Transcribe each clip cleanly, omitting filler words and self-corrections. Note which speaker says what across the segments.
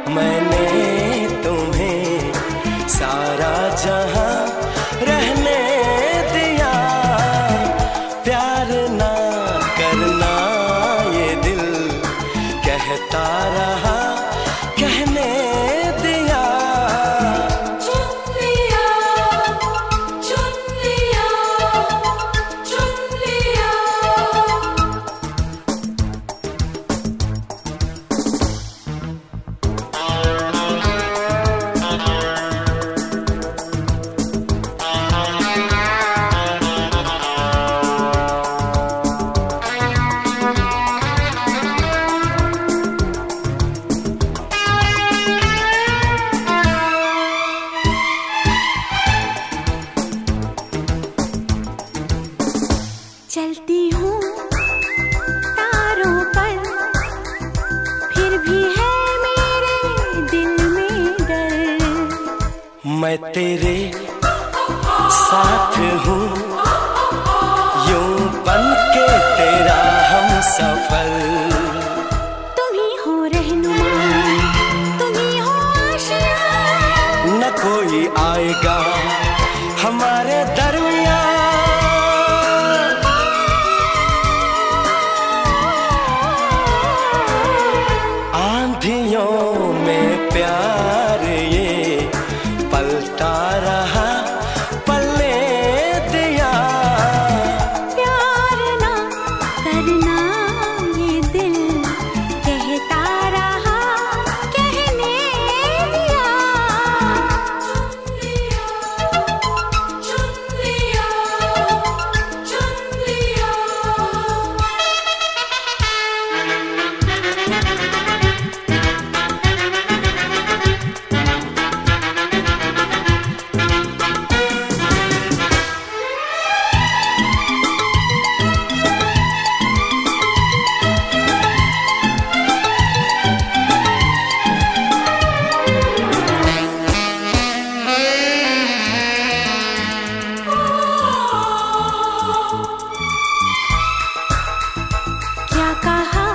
Speaker 1: मैंने तुम्हें सारा जहां रहने दिया। प्यार ना करना ये दिल कहता रहा, कहने दिया।
Speaker 2: चुन लिया, चुन लिया, चुन लिया। चलती हूँ तारों पर, फिर भी है मेरे दिल में डर।
Speaker 1: मैं तेरे साथ हूँ, यूं बन के तेरा हम सफर।
Speaker 2: तुम ही हो रहनुमा, तुम ही हो आशियाँ।
Speaker 1: न कोई आएगा हमारे दरमियाँ। आंधियों में प्यार ये पलता रहा, पलने दिया।
Speaker 2: प्यार ना करना ये दिल कहता रहा, कहने दिया। चुन लिया, चुन लिया, चुन लिया। क्या कहा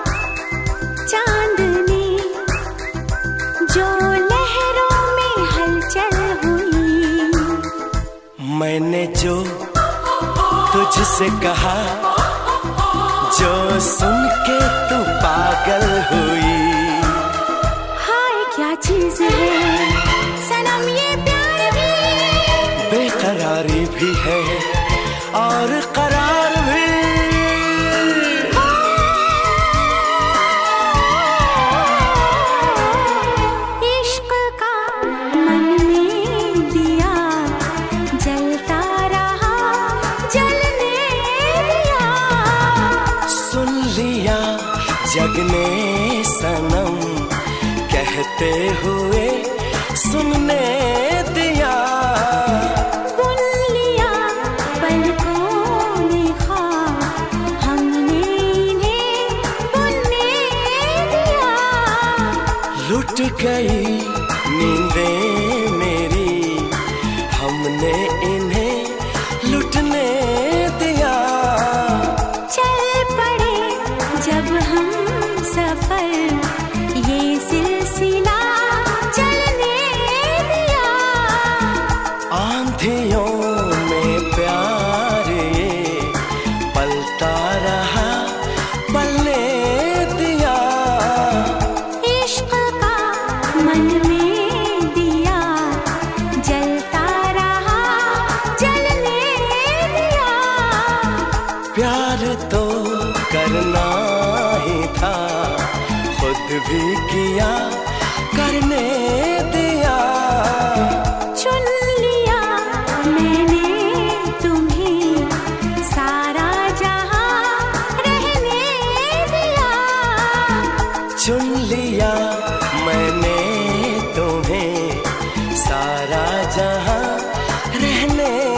Speaker 2: चांदनी, जो लहरों में हलचल हुई।
Speaker 1: मैंने जो तुझसे कहा, जो सुन के तू पागल हुई।
Speaker 2: हाय क्या चीज है सनम ये प्यार भी,
Speaker 1: बेकरारी भी है और करार भी।
Speaker 2: इश्क का मन में दिया जलता रहा, जलने दिया।
Speaker 1: सुन लिया जग ने सनम कहते हुए, सुनने दिया।
Speaker 2: बुन लिया पलकों ने ख्वाब, हमने इन्हें बुनने दिया।
Speaker 1: लुट गई नींदें मेरी, हमने इन्हें लुटने दिया।
Speaker 2: चल पड़े जब हम सफर, ये सिलसिला चलने दिया।
Speaker 1: आंधियों में प्यार ये पलता रहा, पलने दिया।
Speaker 2: इश्क का मन में दिया जलता रहा, जलने दिया।
Speaker 1: प्यार तो करना ही था, खुद भी किया, करने दिया।
Speaker 2: चुन लिया मैंने तुम्हें सारा जहां रहने दिया।
Speaker 1: चुन लिया मैंने तुम्हें सारा जहां रहने